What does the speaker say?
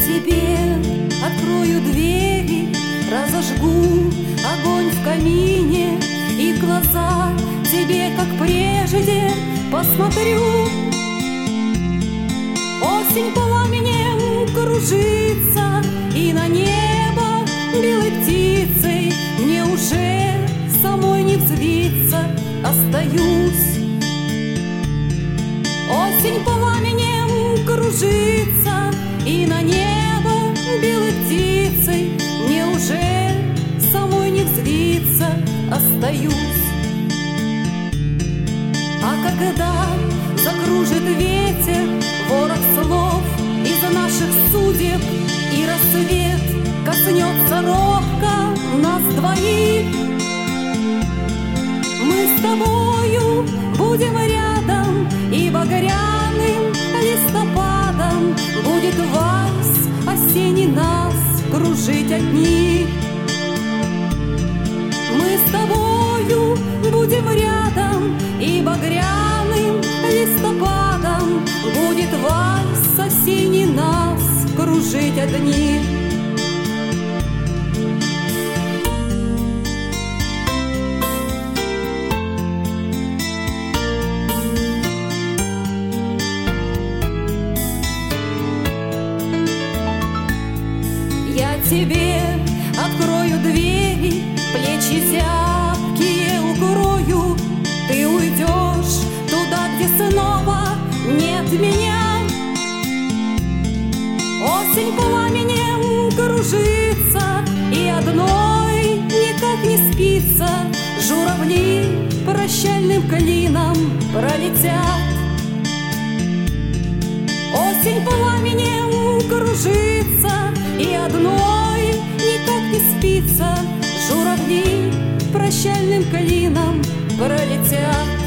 тебе открою двери, разожгу огонь в камине, и в глаза тебе, как прежде, посмотрю. Осень пламенем кружится, и на небо белой птицей мне уже самой не взвиться, остаюсь. Осень пламенем кружится, и на небо белой птицей мне уже самой не взвиться, остаюсь. А когда закружит ветер ворох слов из наших судеб, и рассвет коснется робко нас двоих, мы с тобою будем рядом, и багряным листопадом будет вальс осенний нас кружить одних. Мы с тобою будем рядом, и багряным листопадом будет вальс осенний нас кружить одних. Я тебе открою двери, плечи зябкие укрою, ты уйдешь туда, где снова нет меня. Осень пламенем кружится, и одной никак не спится, журавли прощальным клином пролетят. Осень пламенем кружится, и одной никак не спится, журавли прощальным клином пролетят.